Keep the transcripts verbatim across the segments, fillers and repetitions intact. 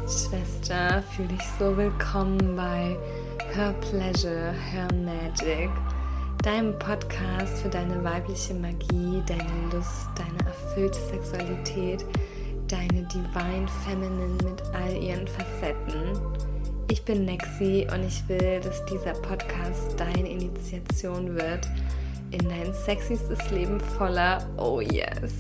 Schwester, fühl dich so willkommen bei Her Pleasure, Her Magic, deinem Podcast für deine weibliche Magie, deine Lust, deine erfüllte Sexualität, deine Divine Feminine mit all ihren Facetten. Ich bin Nexi und ich will, dass dieser Podcast deine Initiation wird in dein sexystes Leben voller Oh yes.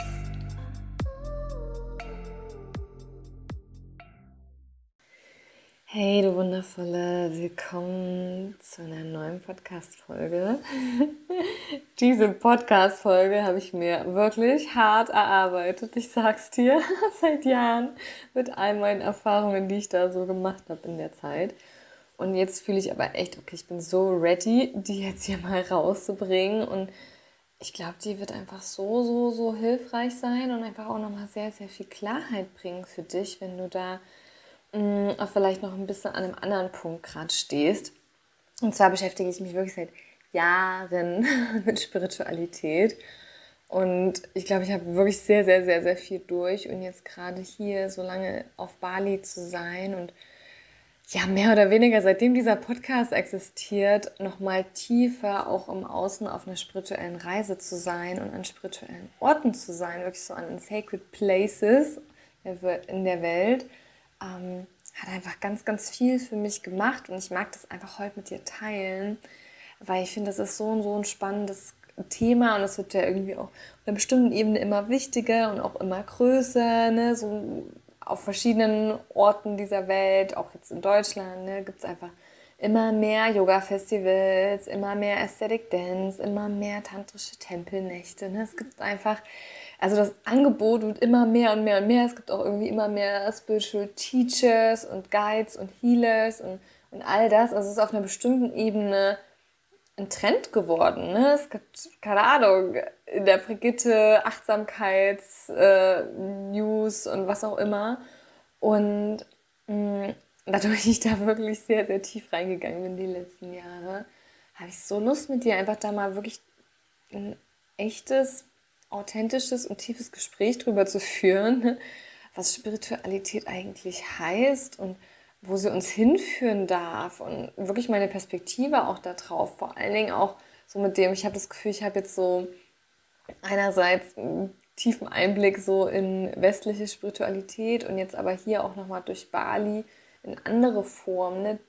Hey, du Wundervolle, willkommen zu einer neuen Podcast-Folge. Diese Podcast-Folge habe ich mir wirklich hart erarbeitet, ich sag's dir, seit Jahren, mit all meinen Erfahrungen, die ich da so gemacht habe in der Zeit. Und jetzt fühle ich aber echt, okay, ich bin so ready, die jetzt hier mal rauszubringen. Und ich glaube, die wird einfach so, so, so hilfreich sein und einfach auch nochmal sehr, sehr viel Klarheit bringen für dich, wenn du da auch vielleicht noch ein bisschen an einem anderen Punkt gerade stehst. Und zwar beschäftige ich mich wirklich seit Jahren mit Spiritualität. Und ich glaube, ich habe wirklich sehr, sehr, sehr, sehr viel durch. Und jetzt gerade hier so lange auf Bali zu sein und ja, mehr oder weniger, seitdem dieser Podcast existiert, nochmal tiefer auch im Außen auf einer spirituellen Reise zu sein und an spirituellen Orten zu sein, wirklich so an sacred places in der Welt. Ähm, hat einfach ganz, ganz viel für mich gemacht und ich mag das einfach heute mit dir teilen, weil ich finde, das ist so und so ein spannendes Thema und es wird ja irgendwie auch auf einer bestimmten Ebene immer wichtiger und auch immer größer, ne? So auf verschiedenen Orten dieser Welt, auch jetzt in Deutschland, ne, gibt es einfach immer mehr Yoga-Festivals, immer mehr Aesthetic Dance, immer mehr tantrische Tempelnächte. Ne? Es gibt einfach, also das Angebot wird immer mehr und mehr und mehr. Es gibt auch irgendwie immer mehr Spiritual Teachers und Guides und Healers und, und all das. Also es ist auf einer bestimmten Ebene ein Trend geworden. Ne? Es gibt, keine Ahnung, in der Brigitte Achtsamkeits-News äh, und was auch immer. Und mh, dadurch ich da wirklich sehr, sehr tief reingegangen bin die letzten Jahre, habe ich so Lust mit dir einfach da mal wirklich ein echtes, authentisches und tiefes Gespräch drüber zu führen, was Spiritualität eigentlich heißt und wo sie uns hinführen darf und wirklich meine Perspektive auch da drauf, vor allen Dingen auch so mit dem, ich habe das Gefühl, ich habe jetzt so einerseits einen tiefen Einblick so in westliche Spiritualität und jetzt aber hier auch nochmal durch Bali in andere Formen, ne,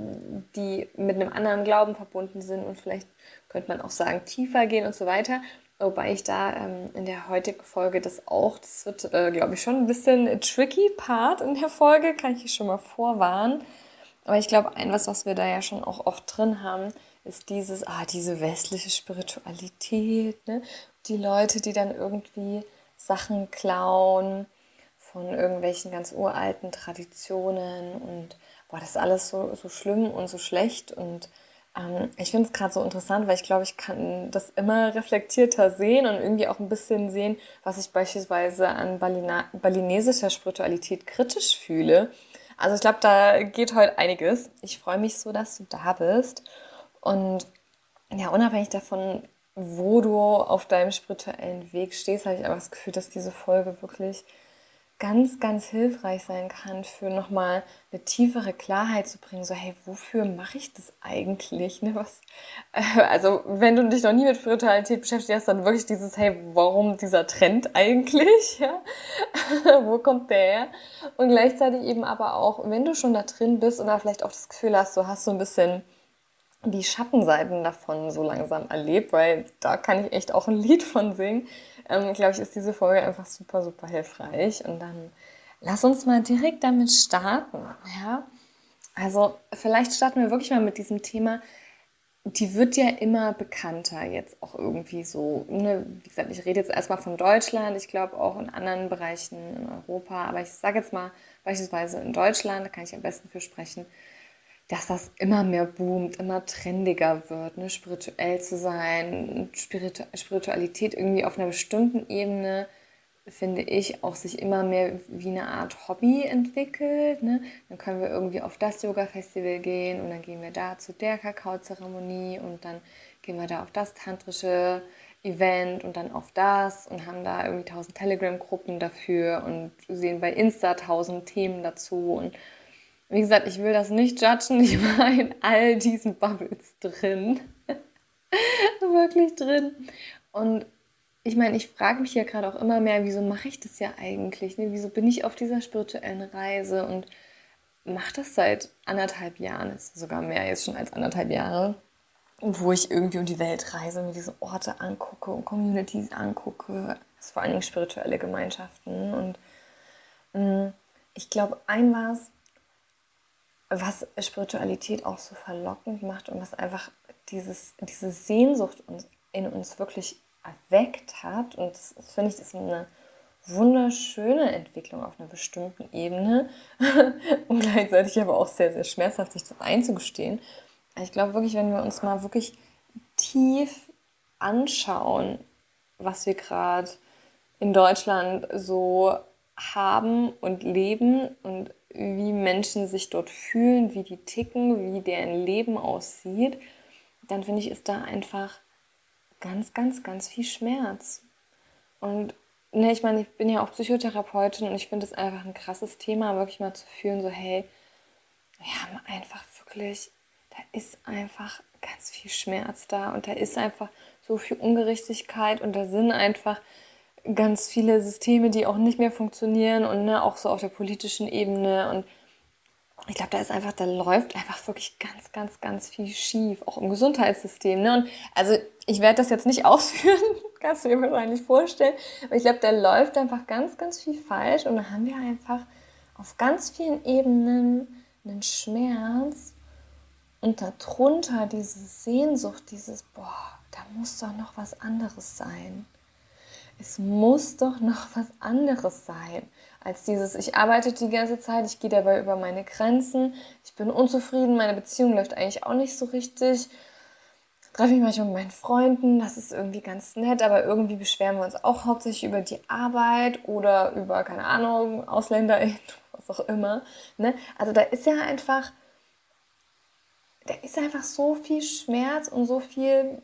die mit einem anderen Glauben verbunden sind und vielleicht könnte man auch sagen tiefer gehen und so weiter. Wobei ich da ähm, in der heutigen Folge das auch, das wird, äh, glaube ich, schon ein bisschen ein tricky Part in der Folge, kann ich hier schon mal vorwarnen. Aber ich glaube, ein was, was wir da ja schon auch oft drin haben, ist dieses, ah, diese westliche Spiritualität, ne? Die Leute, die dann irgendwie Sachen klauen von irgendwelchen ganz uralten Traditionen und boah, das ist alles so, so schlimm und so schlecht und ähm, ich finde es gerade so interessant, weil ich glaube, ich kann das immer reflektierter sehen und irgendwie auch ein bisschen sehen, was ich beispielsweise an Balina- balinesischer Spiritualität kritisch fühle. Also ich glaube, da geht heute einiges. Ich freue mich so, dass du da bist und ja, unabhängig davon, wo du auf deinem spirituellen Weg stehst, habe ich einfach das Gefühl, dass diese Folge wirklich ganz, ganz hilfreich sein kann, für nochmal eine tiefere Klarheit zu bringen, so hey, wofür mache ich das eigentlich? Ne? Was, äh, also wenn du dich noch nie mit Spiritualität beschäftigt hast, dann wirklich dieses, hey, warum dieser Trend eigentlich? Ja? Wo kommt der her? Und gleichzeitig eben aber auch, wenn du schon da drin bist oder vielleicht auch das Gefühl hast, du hast so ein bisschen die Schattenseiten davon so langsam erlebt, weil da kann ich echt auch ein Lied von singen. Ähm, glaube ich, ist diese Folge einfach super, super hilfreich. Und dann lass uns mal direkt damit starten. Ja? Also vielleicht starten wir wirklich mal mit diesem Thema. Die wird ja immer bekannter jetzt auch irgendwie so. Ne? Wie gesagt, ich rede jetzt erstmal von Deutschland. Ich glaube auch in anderen Bereichen in Europa. Aber ich sage jetzt mal beispielsweise in Deutschland, da kann ich am besten für sprechen, dass das immer mehr boomt, immer trendiger wird, ne? Spirituell zu sein, Spiritu- Spiritualität irgendwie auf einer bestimmten Ebene, finde ich, auch sich immer mehr wie eine Art Hobby entwickelt. Ne? Dann können wir irgendwie auf das Yoga-Festival gehen und dann gehen wir da zu der Kakaozeremonie und dann gehen wir da auf das tantrische Event und dann auf das und haben da irgendwie tausend Telegram-Gruppen dafür und sehen bei Insta tausend Themen dazu. Und wie gesagt, ich will das nicht judgen, ich war in all diesen Bubbles drin. Wirklich drin. Und ich meine, ich frage mich ja gerade auch immer mehr, wieso mache ich das ja eigentlich? Ne? Wieso bin ich auf dieser spirituellen Reise und mache das seit anderthalb Jahren, ist sogar mehr jetzt schon als anderthalb Jahre, wo ich irgendwie um die Welt reise, mir diese Orte angucke und Communities angucke, also vor allen Dingen spirituelle Gemeinschaften. Und mh, ich glaube, ein was, was Spiritualität auch so verlockend macht und was einfach dieses, diese Sehnsucht in uns wirklich erweckt hat, und das, das finde ich, das ist eine wunderschöne Entwicklung auf einer bestimmten Ebene und gleichzeitig aber auch sehr, sehr schmerzhaft, sich das einzugestehen. Ich glaube wirklich, wenn wir uns mal wirklich tief anschauen, was wir gerade in Deutschland so haben und leben und wie Menschen sich dort fühlen, wie die ticken, wie deren Leben aussieht, dann finde ich, ist da einfach ganz, ganz, ganz viel Schmerz. Und ne, ich meine, ich bin ja auch Psychotherapeutin und ich finde es einfach ein krasses Thema, wirklich mal zu fühlen, so hey, wir haben einfach wirklich, da ist einfach ganz viel Schmerz da und da ist einfach so viel Ungerechtigkeit und da sind einfach ganz viele Systeme, die auch nicht mehr funktionieren und ne, auch so auf der politischen Ebene. Und ich glaube, da ist einfach, da läuft einfach wirklich ganz, ganz, ganz viel schief, auch im Gesundheitssystem. Ne? Und also ich werde das jetzt nicht ausführen, kannst du dir wahrscheinlich vorstellen, aber ich glaube, da läuft einfach ganz, ganz viel falsch und da haben wir einfach auf ganz vielen Ebenen einen Schmerz und darunter diese Sehnsucht, dieses, boah, da muss doch noch was anderes sein. Es muss doch noch was anderes sein als dieses, ich arbeite die ganze Zeit, ich gehe dabei über meine Grenzen, ich bin unzufrieden, meine Beziehung läuft eigentlich auch nicht so richtig, treffe mich manchmal mit meinen Freunden, das ist irgendwie ganz nett, aber irgendwie beschweren wir uns auch hauptsächlich über die Arbeit oder über, keine Ahnung, Ausländer, was auch immer. Ne? Also da ist ja einfach, da ist einfach so viel Schmerz und so viel,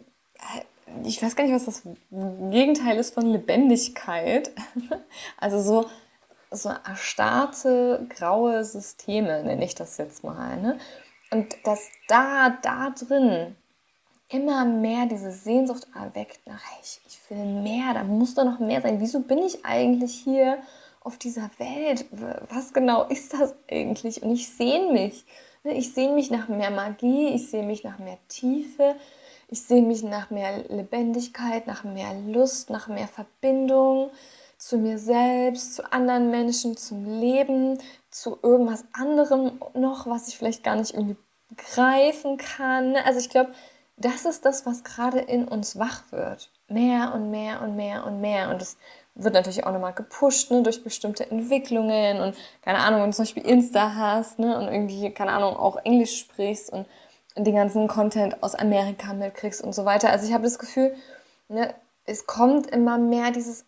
ich weiß gar nicht, was das Gegenteil ist von Lebendigkeit. Also so, so erstarrte, graue Systeme, nenne ich das jetzt mal. Ne? Und dass da, da drin immer mehr diese Sehnsucht erweckt nach, hey, ich, ich will mehr, da muss doch noch mehr sein. Wieso bin ich eigentlich hier auf dieser Welt? Was genau ist das eigentlich? Und ich sehne mich. Ne? Ich sehne mich nach mehr Magie, ich sehne mich nach mehr Tiefe, ich sehne mich nach mehr Lebendigkeit, nach mehr Lust, nach mehr Verbindung zu mir selbst, zu anderen Menschen, zum Leben, zu irgendwas anderem noch, was ich vielleicht gar nicht irgendwie greifen kann. Also ich glaube, das ist das, was gerade in uns wach wird. Mehr und mehr und mehr und mehr. Und das wird natürlich auch nochmal gepusht, ne, durch bestimmte Entwicklungen und keine Ahnung, wenn du zum Beispiel Insta hast, ne, und irgendwie, keine Ahnung, auch Englisch sprichst und den ganzen Content aus Amerika mitkriegst und so weiter. Also ich habe das Gefühl, ne, es kommt immer mehr dieses,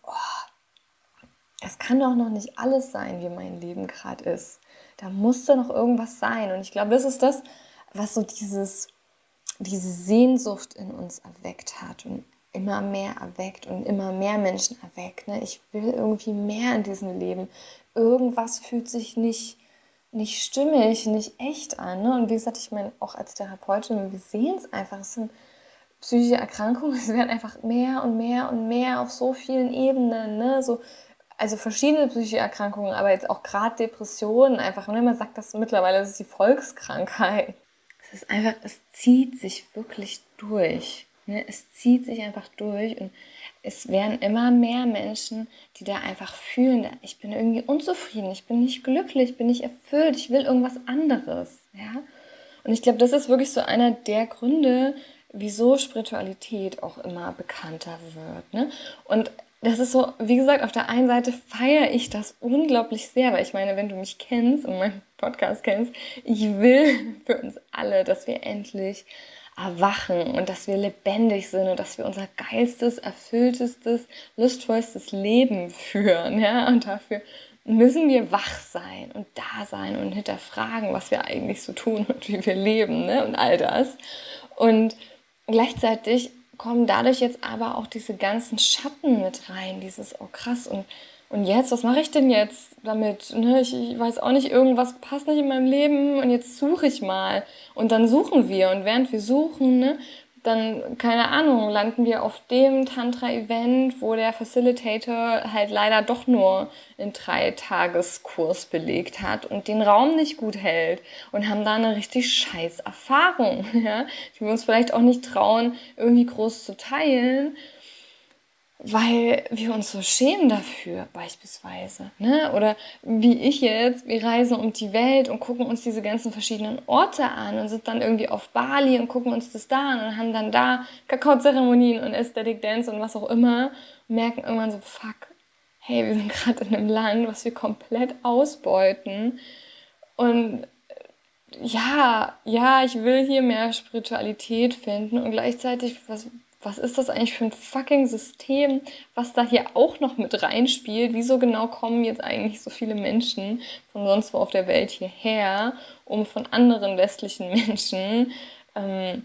oh, es kann doch noch nicht alles sein, wie mein Leben gerade ist. Da muss doch noch irgendwas sein. Und ich glaube, das ist das, was so dieses, diese Sehnsucht in uns erweckt hat und immer mehr erweckt und immer mehr Menschen erweckt. Ne? Ich will irgendwie mehr in diesem Leben. Irgendwas fühlt sich nicht nicht stimmig, nicht echt an. Ne? Und wie gesagt, ich meine, auch als Therapeutin, wir sehen es einfach, es sind psychische Erkrankungen, es werden einfach mehr und mehr und mehr auf so vielen Ebenen, ne? So, also verschiedene psychische Erkrankungen, aber jetzt auch gerade Depressionen einfach, ne? Man sagt das mittlerweile, das ist die Volkskrankheit. Es ist einfach, es zieht sich wirklich durch. Ne? Es zieht sich einfach durch und es werden immer mehr Menschen, die da einfach fühlen, ich bin irgendwie unzufrieden, ich bin nicht glücklich, ich bin nicht erfüllt, ich will irgendwas anderes. Ja? Und ich glaube, das ist wirklich so einer der Gründe, wieso Spiritualität auch immer bekannter wird. Ne? Und das ist so, wie gesagt, auf der einen Seite feiere ich das unglaublich sehr, weil ich meine, wenn du mich kennst und meinen Podcast kennst, ich will für uns alle, dass wir endlich erwachen und dass wir lebendig sind und dass wir unser geilstes, erfülltestes, lustvollstes Leben führen. Ja? Und dafür müssen wir wach sein und da sein und hinterfragen, was wir eigentlich so tun und wie wir leben, ne? Und all das. Und gleichzeitig kommen dadurch jetzt aber auch diese ganzen Schatten mit rein, dieses, oh krass, und, und jetzt, was mache ich denn jetzt damit? Ne? Ich, ich weiß auch nicht, irgendwas passt nicht in meinem Leben und jetzt suche ich mal. Und dann suchen wir und während wir suchen, ne, dann, keine Ahnung, landen wir auf dem Tantra-Event, wo der Facilitator halt leider doch nur einen Dreitageskurs belegt hat und den Raum nicht gut hält und haben da eine richtig scheiß Erfahrung, ja, die wir uns vielleicht auch nicht trauen, irgendwie groß zu teilen, weil wir uns so schämen dafür beispielsweise, ne? Oder wie ich jetzt, wir reisen um die Welt und gucken uns diese ganzen verschiedenen Orte an und sind dann irgendwie auf Bali und gucken uns das da an und haben dann da Kakaozeremonien und Aesthetic Dance und was auch immer und merken irgendwann so, fuck, hey, wir sind gerade in einem Land, was wir komplett ausbeuten und ja, ja, ich will hier mehr Spiritualität finden und gleichzeitig, was, was ist das eigentlich für ein fucking System, was da hier auch noch mit reinspielt? Wieso genau kommen jetzt eigentlich so viele Menschen von sonst wo auf der Welt hierher, um von anderen westlichen Menschen ähm,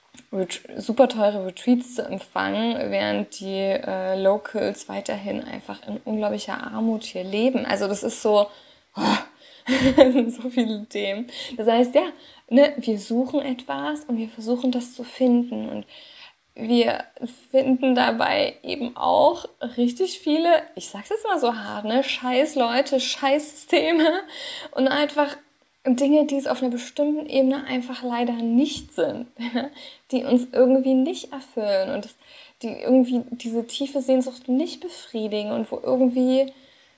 super teure Retreats zu empfangen, während die äh, Locals weiterhin einfach in unglaublicher Armut hier leben? Also das ist so... Oh, das sind so viele Themen. Das heißt, ja, ne, wir suchen etwas und wir versuchen das zu finden und wir finden dabei eben auch richtig viele, ich sag's jetzt mal so hart, ne, scheiß Leute, scheiß Systeme und einfach Dinge, die es auf einer bestimmten Ebene einfach leider nicht sind, die uns irgendwie nicht erfüllen und die irgendwie diese tiefe Sehnsucht nicht befriedigen und wo irgendwie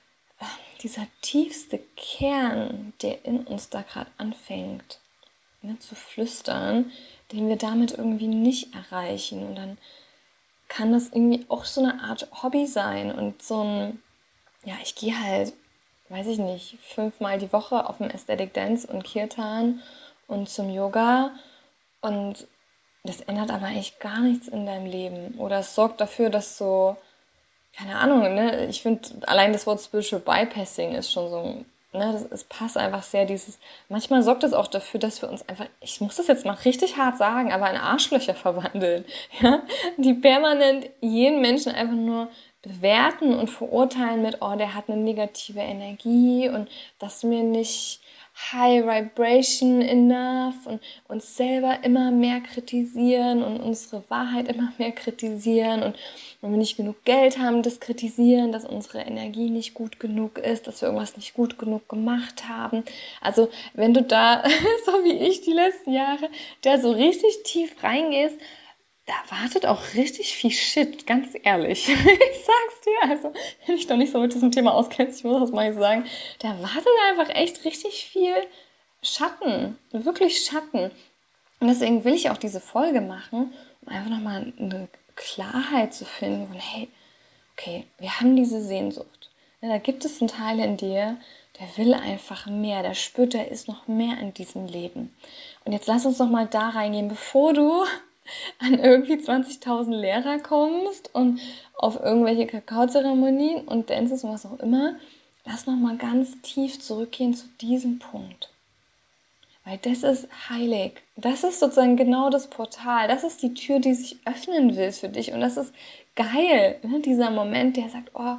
dieser tiefste Kern, der in uns da gerade anfängt, ne, zu flüstern, den wir damit irgendwie nicht erreichen. Und dann kann das irgendwie auch so eine Art Hobby sein und so ein, ja, ich gehe halt, weiß ich nicht, fünfmal die Woche auf den Aesthetic Dance und Kirtan und zum Yoga und das ändert aber eigentlich gar nichts in deinem Leben. Oder es sorgt dafür, dass so, keine Ahnung, ne? Ich finde, allein das Wort Spiritual Bypassing ist schon so, ne, das, es passt einfach sehr dieses, manchmal sorgt es auch dafür, dass wir uns einfach, ich muss das jetzt mal richtig hart sagen, aber in Arschlöcher verwandeln, ja, die permanent jeden Menschen einfach nur bewerten und verurteilen mit, oh, der hat eine negative Energie und das mir nicht High Vibration enough und uns selber immer mehr kritisieren und unsere Wahrheit immer mehr kritisieren und wenn wir nicht genug Geld haben, das kritisieren, dass unsere Energie nicht gut genug ist, dass wir irgendwas nicht gut genug gemacht haben. Also wenn du da, so wie ich die letzten Jahre, da so richtig tief reingehst, da wartet auch richtig viel Shit, ganz ehrlich. Ich sag's dir, also wenn ich noch nicht so mit diesem Thema auskennst, ich muss das mal sagen, da wartet einfach echt richtig viel Schatten, wirklich Schatten. Und deswegen will ich auch diese Folge machen, um einfach nochmal eine Klarheit zu finden von, hey, okay, wir haben diese Sehnsucht. Ja, da gibt es einen Teil in dir, der will einfach mehr, der spürt, da ist noch mehr in diesem Leben. Und jetzt lass uns noch mal da reingehen, bevor du an irgendwie zwanzigtausend Lehrer kommst und auf irgendwelche Kakaozeremonien und Dances und was auch immer. Lass noch mal ganz tief zurückgehen zu diesem Punkt. Weil das ist heilig. Das ist sozusagen genau das Portal. Das ist die Tür, die sich öffnen will für dich. Und das ist geil. Ne? Dieser Moment, der sagt, oh,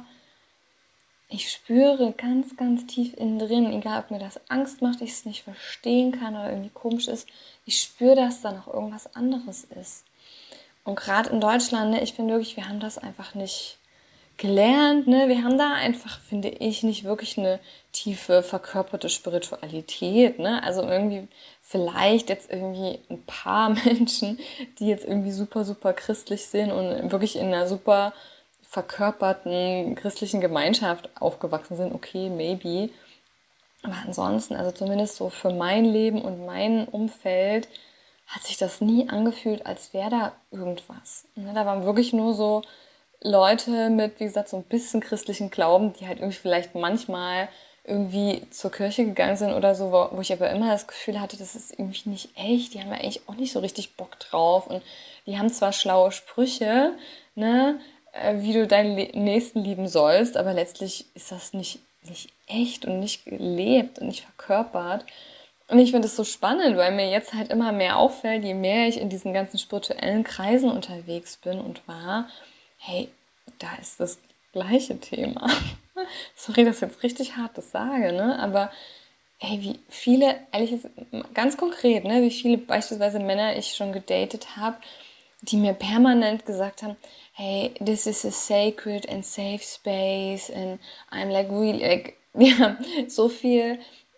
ich spüre ganz, ganz tief innen drin, egal ob mir das Angst macht, ich es nicht verstehen kann oder irgendwie komisch ist, ich spüre, dass da noch irgendwas anderes ist. Und gerade in Deutschland, ne, ich finde wirklich, wir haben das einfach nicht gelernt. Ne? Wir haben da einfach, finde ich, nicht wirklich eine tiefe, verkörperte Spiritualität. Ne? Also irgendwie vielleicht jetzt irgendwie ein paar Menschen, die jetzt irgendwie super, super christlich sind und wirklich in einer super verkörperten christlichen Gemeinschaft aufgewachsen sind, okay, maybe. Aber ansonsten, also zumindest so für mein Leben und mein Umfeld, hat sich das nie angefühlt, als wäre da irgendwas. Ne, da waren wirklich nur so Leute mit, wie gesagt, so ein bisschen christlichen Glauben, die halt irgendwie vielleicht manchmal irgendwie zur Kirche gegangen sind oder so, wo ich aber immer das Gefühl hatte, das ist irgendwie nicht echt. Die haben ja eigentlich auch nicht so richtig Bock drauf. Und die haben zwar schlaue Sprüche, ne, wie du deinen Nächsten lieben sollst, aber letztlich ist das nicht, nicht echt und nicht gelebt und nicht verkörpert. Und ich finde es so spannend, weil mir jetzt halt immer mehr auffällt, je mehr ich in diesen ganzen spirituellen Kreisen unterwegs bin und war, hey, da ist das gleiche Thema. Sorry, dass ich jetzt richtig hart das sage, ne? Aber hey, wie viele, ehrlich ganz konkret, ne, wie viele beispielsweise Männer ich schon gedatet habe, die mir permanent gesagt haben, hey, this is a sacred and safe space and I'm like really, like, die haben so viel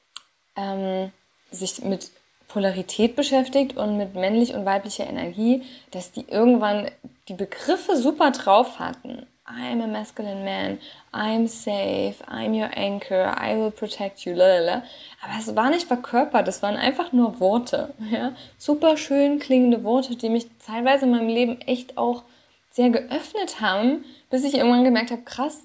ähm, sich mit Polarität beschäftigt und mit männlich und weiblicher Energie, dass die irgendwann die Begriffe super drauf hatten. I'm a masculine man, I'm safe, I'm your anchor, I will protect you, lalala. Aber es war nicht verkörpert, es waren einfach nur Worte. Ja? Super schön klingende Worte, die mich teilweise in meinem Leben echt auch sehr geöffnet haben, bis ich irgendwann gemerkt habe, krass,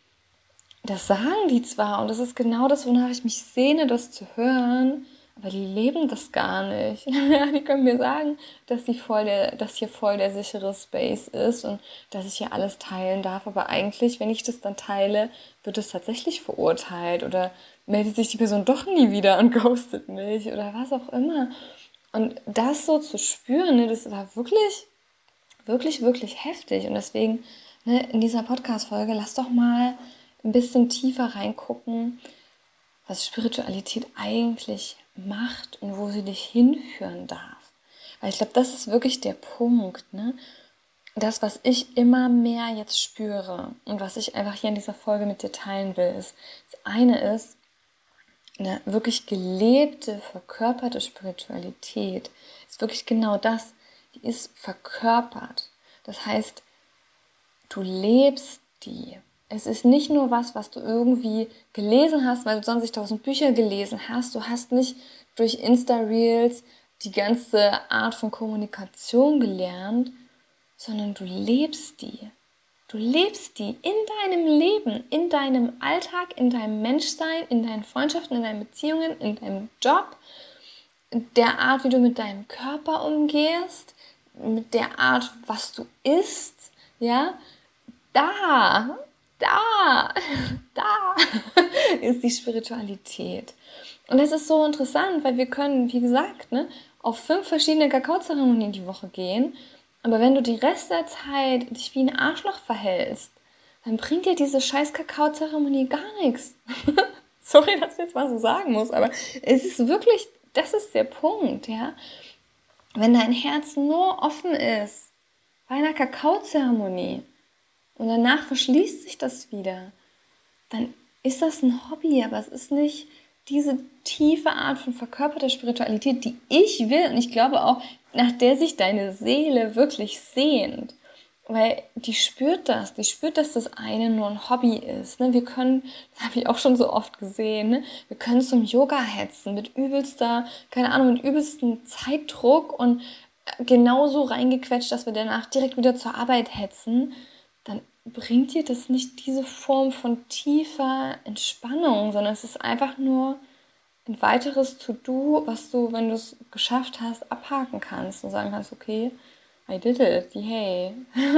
das sagen die zwar und das ist genau das, wonach ich mich sehne, das zu hören, aber die leben das gar nicht. Die können mir sagen, dass, die voll der, dass hier voll der sichere Space ist und dass ich hier alles teilen darf, aber eigentlich, wenn ich das dann teile, wird es tatsächlich verurteilt oder meldet sich die Person doch nie wieder und ghostet mich oder was auch immer. Und das so zu spüren, ne, das war wirklich, wirklich, wirklich heftig und deswegen ne, in dieser Podcast-Folge, lass doch mal ein bisschen tiefer reingucken, was Spiritualität eigentlich macht und wo sie dich hinführen darf. Weil ich glaube, das ist wirklich der Punkt, ne? Das, was ich immer mehr jetzt spüre und was ich einfach hier in dieser Folge mit dir teilen will, ist, das eine ist, eine wirklich gelebte, verkörperte Spiritualität ist wirklich genau das, die ist verkörpert. Das heißt, du lebst die. Es ist nicht nur was, was du irgendwie gelesen hast, weil du zwanzigtausend Bücher gelesen hast. Du hast nicht durch Insta-Reels die ganze Art von Kommunikation gelernt, sondern du lebst die. Du lebst die in deinem Leben, in deinem Alltag, in deinem Menschsein, in deinen Freundschaften, in deinen Beziehungen, in deinem Job, der Art, wie du mit deinem Körper umgehst, mit der Art, was du isst, ja, da, da, da ist die Spiritualität. Und das ist so interessant, weil wir können, wie gesagt, ne, auf fünf verschiedene Kakaozeremonien die Woche gehen, aber wenn du die Rest der Zeit dich wie ein Arschloch verhältst, dann bringt dir diese scheiß Kakaozeremonie gar nichts. Sorry, dass ich jetzt mal so sagen muss, aber es ist wirklich, das ist der Punkt, ja. Wenn dein Herz nur offen ist bei einer Kakaozeremonie und danach verschließt sich das wieder, dann ist das ein Hobby, aber es ist nicht diese tiefe Art von verkörperter Spiritualität, die ich will und ich glaube auch, nach der sich deine Seele wirklich sehnt. Weil die spürt das, die spürt, dass das eine nur ein Hobby ist. Wir können, das habe ich auch schon so oft gesehen, wir können zum Yoga hetzen mit übelster, keine Ahnung, mit übelstem Zeitdruck und genauso reingequetscht, dass wir danach direkt wieder zur Arbeit hetzen. Dann bringt dir das nicht diese Form von tiefer Entspannung, sondern es ist einfach nur ein weiteres To-Do, was du, wenn du es geschafft hast, abhaken kannst und sagen kannst, okay, I did it, yay.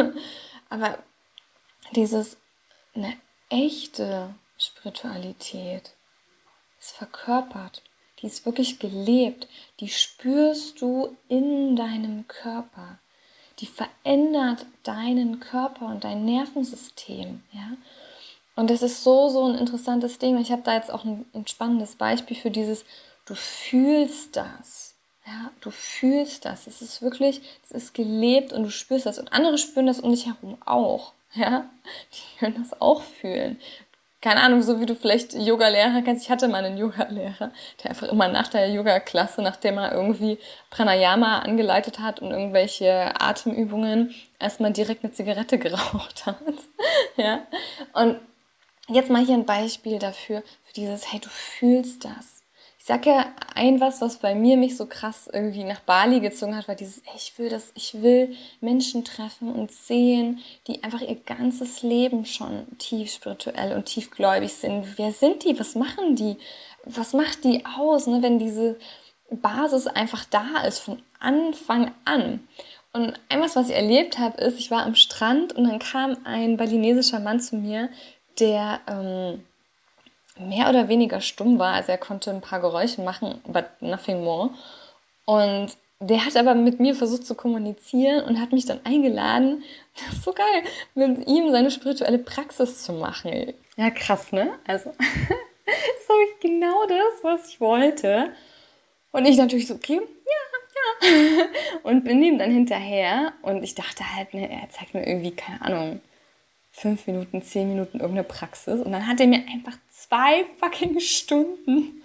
Aber dieses, eine echte Spiritualität ist verkörpert, die ist wirklich gelebt, die spürst du in deinem Körper. Die verändert deinen Körper und dein Nervensystem, ja. Und das ist so, so ein interessantes Ding. Ich habe da jetzt auch ein, ein spannendes Beispiel für dieses, du fühlst das, ja, du fühlst das. Es ist wirklich, es ist gelebt und du spürst das. Und andere spüren das um dich herum auch, ja. Die können das auch fühlen. Keine Ahnung, so wie du vielleicht Yoga-Lehrer kennst. Ich hatte mal einen Yoga-Lehrer, der einfach immer nach der Yoga-Klasse, nachdem er irgendwie Pranayama angeleitet hat und irgendwelche Atemübungen, erstmal direkt eine Zigarette geraucht hat. Ja? Und jetzt mal hier ein Beispiel dafür, für dieses, hey, du fühlst das. Ich sag ja ein was, was bei mir mich so krass irgendwie nach Bali gezogen hat, war dieses, ey, ich will das, ich will Menschen treffen und sehen, die einfach ihr ganzes Leben schon tief spirituell und tiefgläubig sind. Wer sind die? Was machen die? Was macht die aus, ne, wenn diese Basis einfach da ist von Anfang an? Und etwas, was ich erlebt habe, ist, ich war am Strand und dann kam ein balinesischer Mann zu mir, der ähm, mehr oder weniger stumm war. Also er konnte ein paar Geräusche machen, but nothing more. Und der hat aber mit mir versucht zu kommunizieren und hat mich dann eingeladen, das ist so geil, mit ihm seine spirituelle Praxis zu machen. Ja, krass, ne? Also, das habe ich genau das, was ich wollte. Und ich natürlich so, okay, ja, ja. Und bin ihm dann hinterher und ich dachte halt, ne, er zeigt mir irgendwie, keine Ahnung, fünf Minuten, zehn Minuten irgendeine Praxis. Und dann hat er mir einfach zwei fucking Stunden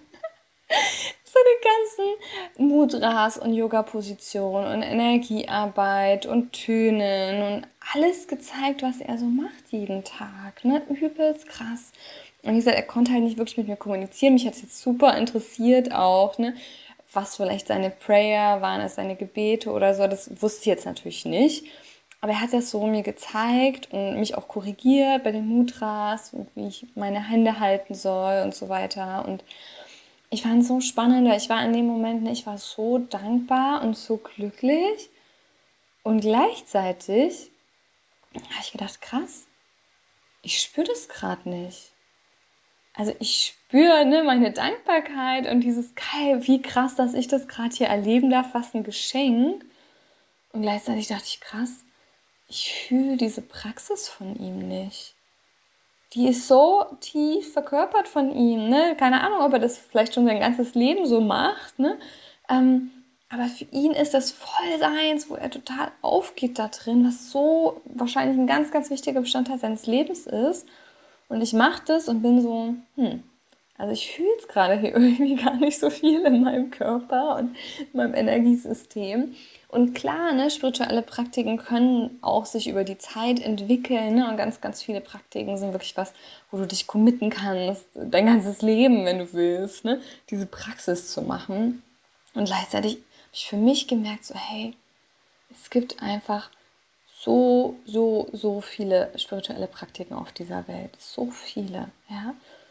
so die ganzen Mudras und Yoga-Positionen und Energiearbeit und Tönen und alles gezeigt, was er so macht jeden Tag. Ne? Übelst krass. Und wie gesagt, er konnte halt nicht wirklich mit mir kommunizieren. Mich hat es jetzt super interessiert auch, ne? Was vielleicht seine Prayer waren, es seine Gebete oder so. Das wusste ich jetzt natürlich nicht. Aber er hat das so mir gezeigt und mich auch korrigiert bei den Mudras, wie ich meine Hände halten soll und so weiter. Und ich fand es so spannend, weil ich war in dem Moment, ich war so dankbar und so glücklich. Und gleichzeitig habe ich gedacht, krass, ich spüre das gerade nicht. Also ich spüre ne, meine Dankbarkeit und dieses geil, wie krass, dass ich das gerade hier erleben darf, was ein Geschenk. Und gleichzeitig dachte ich, krass, ich fühle diese Praxis von ihm nicht. Die ist so tief verkörpert von ihm, ne? Keine Ahnung, ob er das vielleicht schon sein ganzes Leben so macht, ne? Ähm, aber für ihn ist das voll seins, wo er total aufgeht da drin, was so wahrscheinlich ein ganz, ganz wichtiger Bestandteil seines Lebens ist. Und ich mache das und bin so, hm, also ich fühle es gerade hier irgendwie gar nicht so viel in meinem Körper und in meinem Energiesystem. Und klar, ne, spirituelle Praktiken können auch sich über die Zeit entwickeln. Ne? Und ganz, ganz viele Praktiken sind wirklich was, wo du dich committen kannst, dein ganzes Leben, wenn du willst, ne? Diese Praxis zu machen. Und gleichzeitig habe ich für mich gemerkt, so hey, es gibt einfach so, so, so viele spirituelle Praktiken auf dieser Welt. So viele, ja.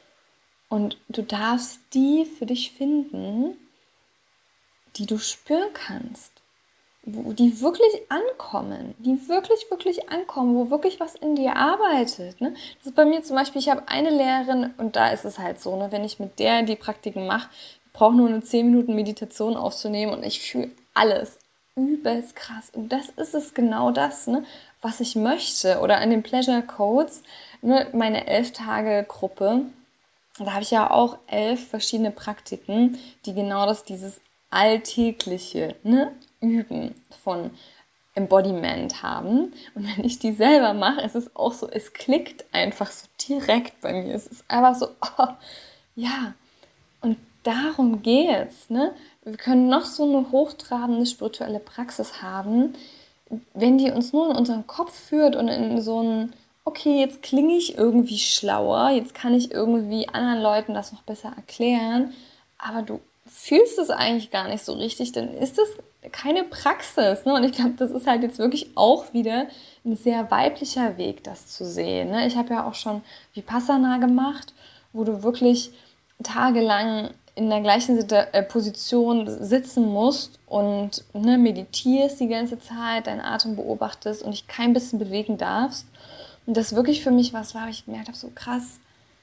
Und du darfst die für dich finden, die du spüren kannst. Wo die wirklich ankommen, die wirklich, wirklich ankommen, wo wirklich was in dir arbeitet. Ne? Das ist bei mir zum Beispiel, ich habe eine Lehrerin und da ist es halt so, ne, wenn ich mit der die Praktiken mache, ich brauche nur eine zehn Minuten Meditation aufzunehmen und ich fühle alles übelst krass. Und das ist es genau das, ne, was ich möchte. Oder an den Pleasure Codes, ne, meine elf-Tage-Gruppe, da habe ich ja auch elf verschiedene Praktiken, die genau das, dieses alltägliche, ne, Üben von Embodiment haben. Und wenn ich die selber mache, ist es auch so, es klickt einfach so direkt bei mir. Es ist einfach so, oh, ja. Und darum geht's, ne? Wir können noch so eine hochtrabende spirituelle Praxis haben, wenn die uns nur in unseren Kopf führt und in so ein, okay, jetzt klinge ich irgendwie schlauer, jetzt kann ich irgendwie anderen Leuten das noch besser erklären, aber du fühlst es eigentlich gar nicht so richtig, dann ist es keine Praxis. Ne? Und ich glaube, das ist halt jetzt wirklich auch wieder ein sehr weiblicher Weg, das zu sehen. Ne? Ich habe ja auch schon Vipassana gemacht, wo du wirklich tagelang in der gleichen Position sitzen musst und ne, meditierst die ganze Zeit, deinen Atem beobachtest und dich kein bisschen bewegen darfst. Und das wirklich für mich was war, wo ich gemerkt habe, so krass,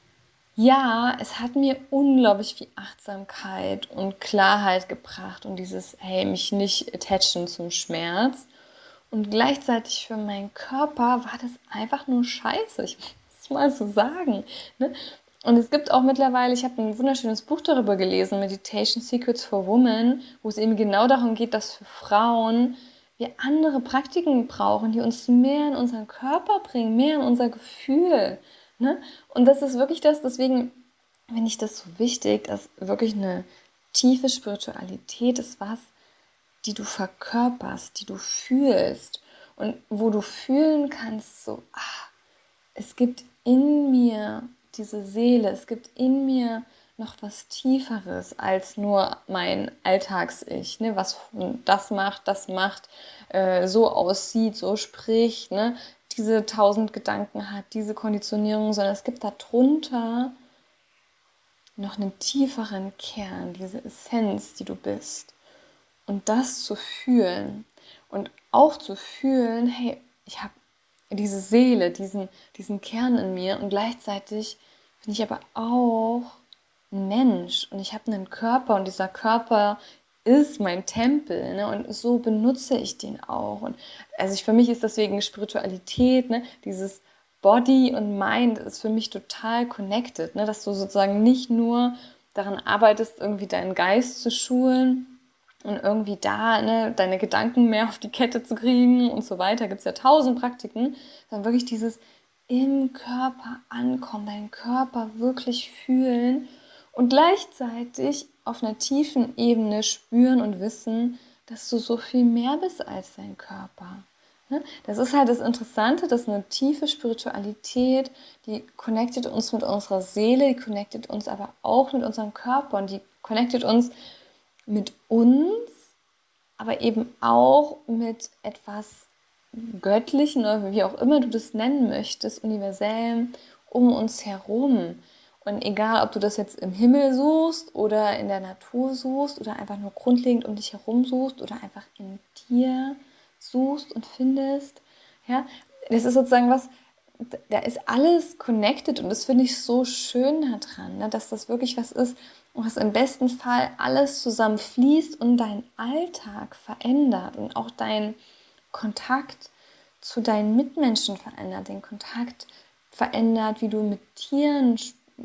ja, es hat mir unglaublich viel Achtsamkeit und Klarheit gebracht und dieses, hey, mich nicht attachen zum Schmerz. Und gleichzeitig für meinen Körper war das einfach nur scheiße, ich muss es mal so sagen. Ne? Und es gibt auch mittlerweile, ich habe ein wunderschönes Buch darüber gelesen, Meditation Secrets for Women, wo es eben genau darum geht, dass für Frauen wir andere Praktiken brauchen, die uns mehr in unseren Körper bringen, mehr in unser Gefühl. Ne? Und das ist wirklich das, deswegen finde ich das so wichtig, dass wirklich eine tiefe Spiritualität ist was, die du verkörperst, die du fühlst und wo du fühlen kannst, so, ah, es gibt in mir diese Seele, es gibt in mir noch was Tieferes als nur mein Alltags-Ich, ne? Was das macht, das macht, äh, so aussieht, so spricht, ne? Diese tausend Gedanken hat, diese Konditionierung, sondern es gibt darunter noch einen tieferen Kern, diese Essenz, die du bist. Und das zu fühlen und auch zu fühlen, hey, ich habe diese Seele, diesen, diesen Kern in mir und gleichzeitig bin ich aber auch ein Mensch und ich habe einen Körper und dieser Körper ist mein Tempel, ne? Und so benutze ich den auch. Und also ich, für mich ist deswegen Spiritualität, ne? Dieses Body und Mind ist für mich total connected, ne? Dass du sozusagen nicht nur daran arbeitest, irgendwie deinen Geist zu schulen und irgendwie da, ne, deine Gedanken mehr auf die Kette zu kriegen und so weiter. Gibt es ja tausend Praktiken, sondern wirklich dieses im Körper ankommen, deinen Körper wirklich fühlen und gleichzeitig auf einer tiefen Ebene spüren und wissen, dass du so viel mehr bist als dein Körper. Das ist halt das Interessante, dass eine tiefe Spiritualität, die connectet uns mit unserer Seele, die connectet uns aber auch mit unserem Körper und die connectet uns mit uns, aber eben auch mit etwas Göttlichen oder wie auch immer du das nennen möchtest, Universellem um uns herum. Und egal, ob du das jetzt im Himmel suchst oder in der Natur suchst oder einfach nur grundlegend um dich herum suchst oder einfach in dir suchst und findest, ja, das ist sozusagen was, da ist alles connected und das finde ich so schön daran, ne, dass das wirklich was ist, was im besten Fall alles zusammen fließt und deinen Alltag verändert und auch deinen Kontakt zu deinen Mitmenschen verändert, den Kontakt verändert, wie du mit Tieren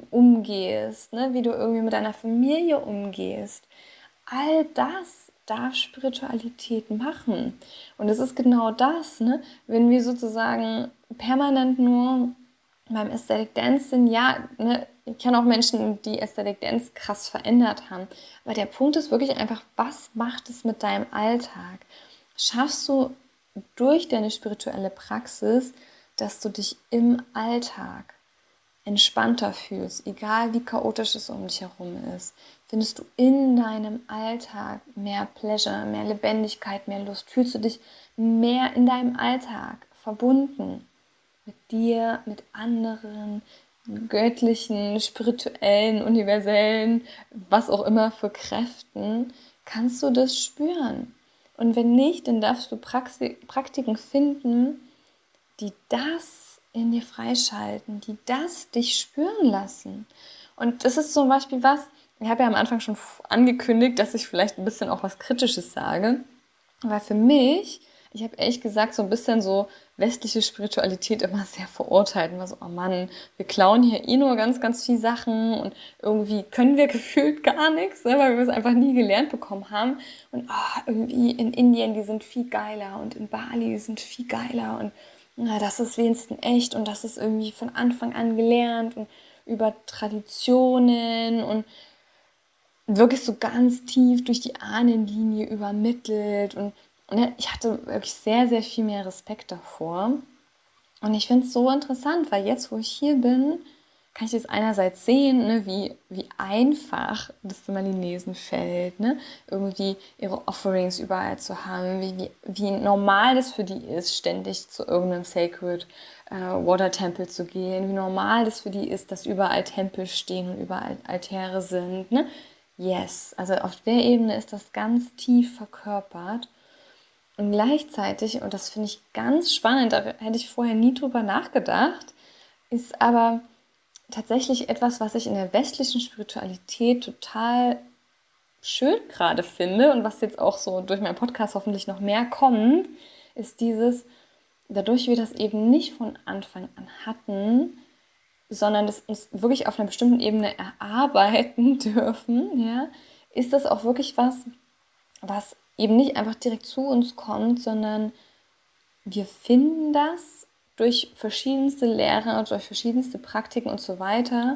umgehst, ne? Wie du irgendwie mit deiner Familie umgehst. All das darf Spiritualität machen. Und es ist genau das, ne? Wenn wir sozusagen permanent nur beim Aesthetic Dance sind, ja, ne? Ich kenne auch Menschen, die Aesthetic Dance krass verändert haben. Aber der Punkt ist wirklich einfach, was macht es mit deinem Alltag? Schaffst du durch deine spirituelle Praxis, dass du dich im Alltag entspannter fühlst, egal wie chaotisch es um dich herum ist, findest du in deinem Alltag mehr Pleasure, mehr Lebendigkeit, mehr Lust, fühlst du dich mehr in deinem Alltag verbunden mit dir, mit anderen, göttlichen, spirituellen, universellen, was auch immer für Kräften, kannst du das spüren. Und wenn nicht, dann darfst du Praktiken finden, die das in dir freischalten, die das dich spüren lassen. Und das ist zum Beispiel was, ich habe ja am Anfang schon angekündigt, dass ich vielleicht ein bisschen auch was Kritisches sage, weil für mich, ich habe ehrlich gesagt so ein bisschen so westliche Spiritualität immer sehr verurteilt. Immer so, oh Mann, wir klauen hier eh nur ganz, ganz viele Sachen und irgendwie können wir gefühlt gar nichts, ne, weil wir es einfach nie gelernt bekommen haben. Und oh, irgendwie in Indien, die sind viel geiler und in Bali, die sind viel geiler und na, das ist wenigstens echt und das ist irgendwie von Anfang an gelernt und über Traditionen und wirklich so ganz tief durch die Ahnenlinie übermittelt und ne, ich hatte wirklich sehr, sehr viel mehr Respekt davor und ich finde es so interessant, weil jetzt, wo ich hier bin, kann ich das einerseits sehen, ne, wie, wie einfach das den Malinesen fällt, ne, irgendwie ihre Offerings überall zu haben, wie, wie, wie normal das für die ist, ständig zu irgendeinem Sacred äh, Water Temple zu gehen, wie normal das für die ist, dass überall Tempel stehen und überall Altäre sind, ne. Yes, also auf der Ebene ist das ganz tief verkörpert. Und gleichzeitig, und das finde ich ganz spannend, da hätte ich vorher nie drüber nachgedacht, ist aber tatsächlich etwas, was ich in der westlichen Spiritualität total schön gerade finde und was jetzt auch so durch meinen Podcast hoffentlich noch mehr kommt, ist dieses, dadurch wir das eben nicht von Anfang an hatten, sondern das uns wirklich auf einer bestimmten Ebene erarbeiten dürfen, ja, ist das auch wirklich was, was eben nicht einfach direkt zu uns kommt, sondern wir finden das durch verschiedenste Lehrer, durch verschiedenste Praktiken und so weiter.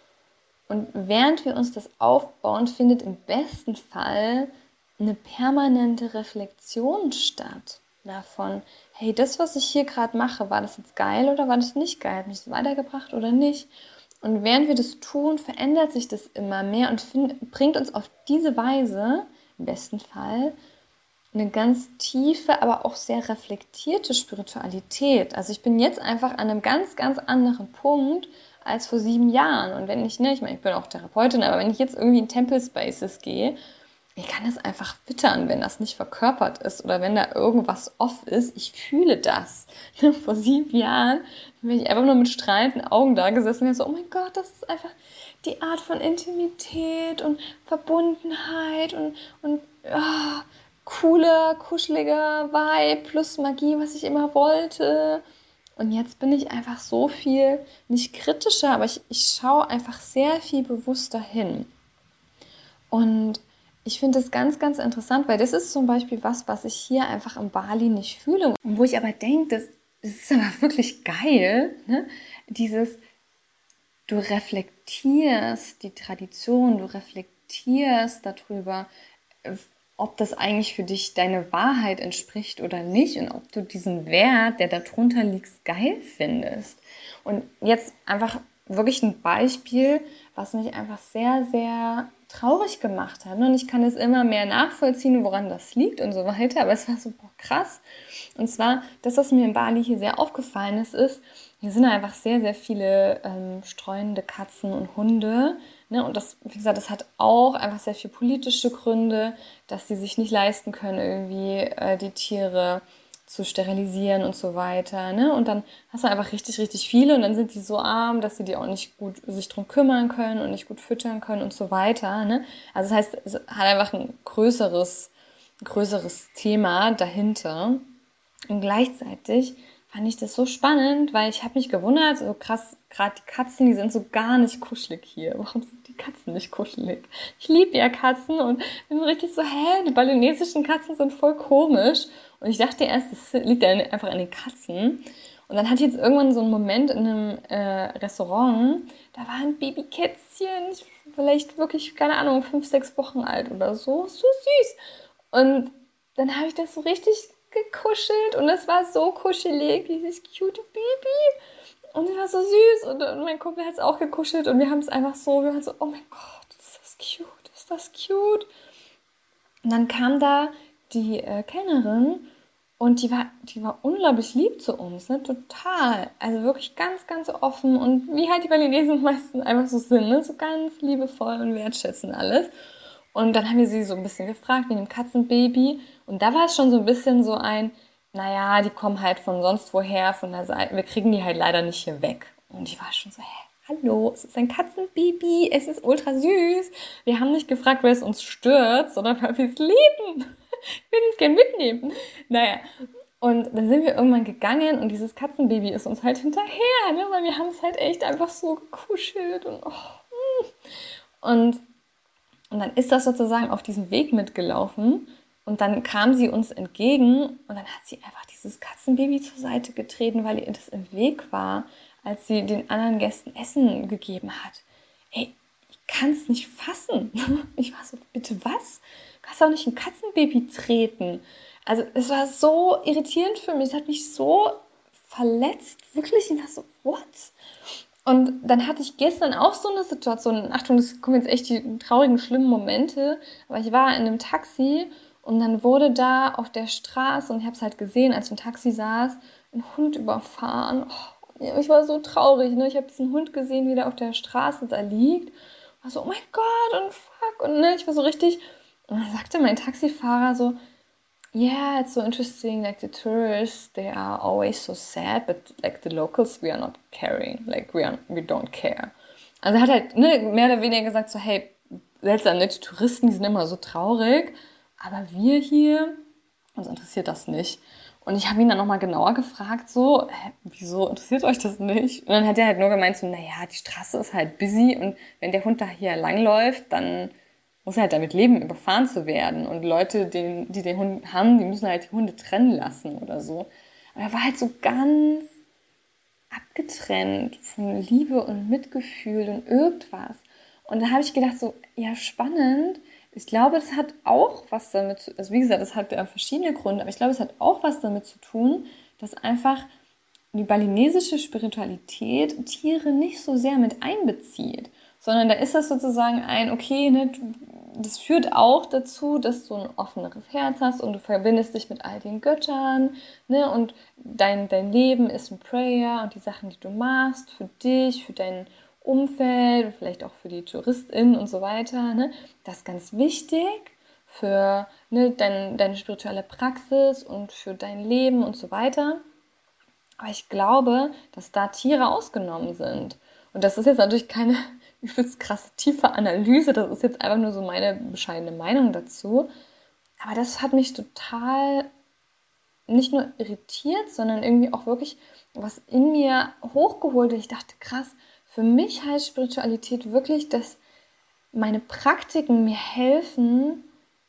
Und während wir uns das aufbauen, findet im besten Fall eine permanente Reflexion statt davon, hey, das, was ich hier gerade mache, war das jetzt geil oder war das nicht geil? Hat mich das weitergebracht oder nicht? Und während wir das tun, verändert sich das immer mehr und find, bringt uns auf diese Weise, im besten Fall, eine ganz tiefe, aber auch sehr reflektierte Spiritualität. Also ich bin jetzt einfach an einem ganz, ganz anderen Punkt als vor sieben Jahren. Und wenn ich, ne, ich meine, ich bin auch Therapeutin, aber wenn ich jetzt irgendwie in Temple Spaces gehe ich kann es einfach wittern, wenn das nicht verkörpert ist oder wenn da irgendwas off ist. Ich fühle das. Vor sieben Jahren bin ich einfach nur mit strahlenden Augen da gesessen und so, oh mein Gott, das ist einfach die Art von Intimität und Verbundenheit und, und ja, cooler, kuscheliger Vibe plus Magie, was ich immer wollte. Und jetzt bin ich einfach so viel, nicht kritischer, aber ich, ich schaue einfach sehr viel bewusster hin. Und ich finde das ganz, ganz interessant, weil das ist zum Beispiel was, was ich hier einfach in Bali nicht fühle. Und wo ich aber denke, das, das ist aber wirklich geil, ne? Dieses, du reflektierst die Tradition, du reflektierst darüber, ob das eigentlich für dich deine Wahrheit entspricht oder nicht und ob du diesen Wert, der darunter liegt, geil findest. Und jetzt einfach wirklich ein Beispiel, was mich einfach sehr, sehr traurig gemacht hat. Und ich kann es immer mehr nachvollziehen, woran das liegt und so weiter. Aber es war so boah, krass. Und zwar, das, was mir in Bali hier sehr aufgefallen ist, ist, hier sind einfach sehr, sehr viele ähm, streunende Katzen und Hunde. Ne? Und das, wie gesagt, das hat auch einfach sehr viele politische Gründe, dass sie sich nicht leisten können, irgendwie äh, die Tiere zu sterilisieren und so weiter, ne? Und dann hast du einfach richtig, richtig viele und dann sind die so arm, dass sie die auch nicht gut sich drum kümmern können und nicht gut füttern können und so weiter, ne? Also das heißt, es hat einfach ein größeres, ein größeres Thema dahinter. Und gleichzeitig fand ich das so spannend, weil ich habe mich gewundert, so krass, gerade die Katzen, die sind so gar nicht kuschelig hier. Warum sind die Katzen nicht kuschelig? Ich liebe ja Katzen und bin richtig so, hä, die balinesischen Katzen sind voll komisch. Und ich dachte erst, das liegt ja einfach an den Katzen. Und dann hatte ich jetzt irgendwann so einen Moment in einem äh, Restaurant, da war ein Babykätzchen, vielleicht wirklich, keine Ahnung, fünf, sechs Wochen alt oder so, so süß. Und dann habe ich das so richtig gekuschelt und es war so kuschelig, dieses cute Baby. Und es war so süß und, und mein Kumpel hat es auch gekuschelt und wir haben es einfach so, wir waren so, oh mein Gott, ist das cute, ist das cute. Und dann kam da die äh, Kellnerin und die war, die war unglaublich lieb zu uns, ne? Total. Also wirklich ganz, ganz offen und wie halt die Balinesen meistens einfach so sind, ne? So ganz liebevoll und wertschätzen alles. Und dann haben wir sie so ein bisschen gefragt wegen dem Katzenbaby und da war es schon so ein bisschen so ein, naja, die kommen halt von sonst woher, von der Seite, wir kriegen die halt leider nicht hier weg. Und ich war schon so, hä? Hallo, es ist ein Katzenbaby, es ist ultra süß. Wir haben nicht gefragt, wer es uns stört, sondern weil wir es lieben. Ich will es gerne mitnehmen. Naja, und dann sind wir irgendwann gegangen und dieses Katzenbaby ist uns halt hinterher, ne? Weil wir haben es halt echt einfach so gekuschelt und oh, mm. und, und dann ist das sozusagen auf diesem Weg mitgelaufen und dann kam sie uns entgegen und dann hat sie einfach dieses Katzenbaby zur Seite getreten, weil ihr das im Weg war, als sie den anderen Gästen Essen gegeben hat. Ey, ich kann es nicht fassen. Ich war so, bitte was? Du kannst doch nicht ein Katzenbaby treten. Also es war so irritierend für mich. Es hat mich so verletzt. Wirklich, ich war so, what? Und dann hatte ich gestern auch so eine Situation. Achtung, das kommen jetzt echt die traurigen, schlimmen Momente. Aber ich war in einem Taxi und dann wurde da auf der Straße, und ich habe es halt gesehen, als ich im Taxi saß, ein Hund überfahren. Oh, ich war so traurig, ne? Ich habe diesen Hund gesehen, wie der auf der Straße da liegt. Ich war so, oh mein Gott, und fuck. Und ne, ich war so richtig... Und dann sagte mein Taxifahrer so, yeah, it's so interesting, like the tourists, they are always so sad, but like the locals, we are not caring, like we, are, we don't care. Also er hat halt ne, mehr oder weniger gesagt so, hey, seltsam, ne, die Touristen, die sind immer so traurig, aber wir hier, uns interessiert das nicht. Und ich habe ihn dann nochmal genauer gefragt, so, hä, wieso interessiert euch das nicht? Und dann hat er halt nur gemeint, so, naja, die Straße ist halt busy und wenn der Hund da hier langläuft, dann muss er halt damit leben, überfahren zu werden. Und Leute, die, die den Hund haben, die müssen halt die Hunde trennen lassen oder so. Aber er war halt so ganz abgetrennt von Liebe und Mitgefühl und irgendwas. Und da habe ich gedacht, so, ja, spannend. Ich glaube, das hat auch was damit zu tun, also wie gesagt, das hat ja verschiedene Gründe, aber ich glaube, es hat auch was damit zu tun, dass einfach die balinesische Spiritualität Tiere nicht so sehr mit einbezieht, sondern da ist das sozusagen ein, okay, ne, das führt auch dazu, dass du ein offeneres Herz hast und du verbindest dich mit all den Göttern, ne, und dein, dein Leben ist ein Prayer und die Sachen, die du machst, für dich, für dein Umfeld, vielleicht auch für die TouristInnen und so weiter, ne, das ist ganz wichtig, für ne, dein, deine spirituelle Praxis und für dein Leben und so weiter. Aber ich glaube, dass da Tiere ausgenommen sind. Und das ist jetzt natürlich keine übelst krasse, tiefe Analyse. Das ist jetzt einfach nur so meine bescheidene Meinung dazu. Aber das hat mich total nicht nur irritiert, sondern irgendwie auch wirklich was in mir hochgeholt. Ich dachte, krass, für mich heißt Spiritualität wirklich, dass meine Praktiken mir helfen,